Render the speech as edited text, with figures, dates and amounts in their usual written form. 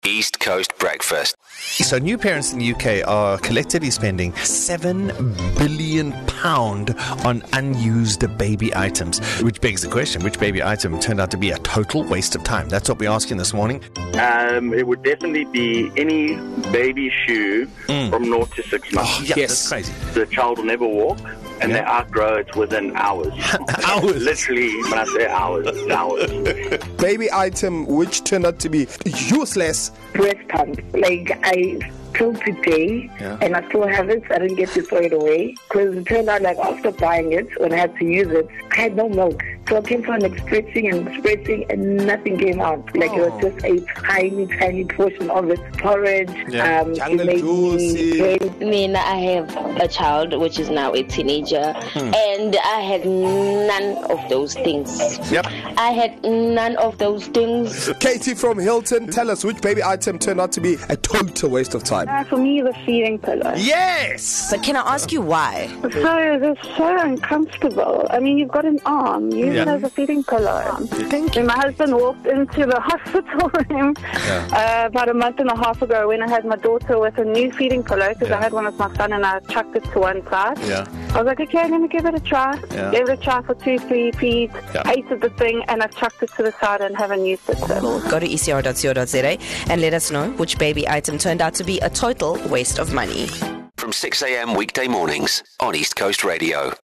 East Coast Breakfast. So new parents in the UK are collectively spending £7 billion on unused baby items, which begs the question, which baby item turned out to be a total waste of time? That's what we're asking this morning. It would definitely be any baby shoe from 0 to 6 months. Oh, yeah, that's crazy. The child will never walk, and they outgrow it within hours. Hours? Literally, when I say hours, it's hours. Baby item which turned out to be useless. Breast pump. Like, I till today, and I still have it. I didn't get to throw it away because it turned out like after buying it, when I had to use it, I had no milk. So I kept on like spritzing and nothing came out. Like it was just a tiny portion of it. Porridge, Jungle juice. I have a child which is now a teenager, and I had none of those things. Yep. I had none of those things. Katie from Hilton, tell us which baby item turned out to be a total waste of time. For me, the feeding pillow. Yes! But can I ask you why? So they're so uncomfortable. I mean, you've got an arm. Use it as a feeding pillow. Thank you. When my husband walked into the hospital room about a month and a half ago when I had my daughter with a new feeding pillow because I had one with my son and I chucked it to one side. I was like, okay, I'm going to give it a try. Gave it a try for 2-3 feet. Hated the thing and I've chucked it to the side and haven't used it since. Go to ecr.co.za and let us know which baby item turned out to be a total waste of money. From 6 a.m. weekday mornings on East Coast Radio.